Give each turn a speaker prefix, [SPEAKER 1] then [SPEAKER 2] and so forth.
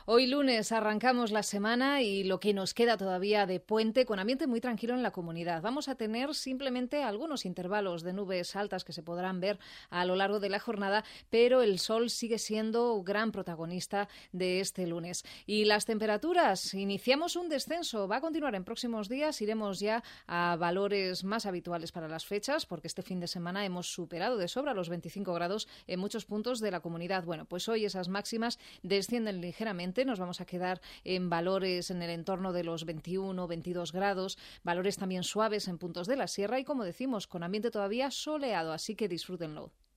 [SPEAKER 1] Hoy lunes arrancamos la semana y lo que nos queda todavía de puente con ambiente muy tranquilo en la comunidad. Vamos a tener simplemente algunos intervalos de nubes altas que se podrán ver a lo largo de la jornada, pero el sol sigue siendo gran protagonista de este lunes. Y las temperaturas, iniciamos un descenso, va a continuar en próximos días, iremos ya a valores más habituales para las fechas, porque este fin de semana hemos superado de sobra los 25 grados en muchos puntos de la comunidad. Bueno, pues hoy esas máximas descienden ligeramente, nos vamos a quedar en valores en el entorno de los 21, 22 grados, valores también suaves en puntos de la sierra y, como decimos, con ambiente todavía soleado, así que disfrútenlo.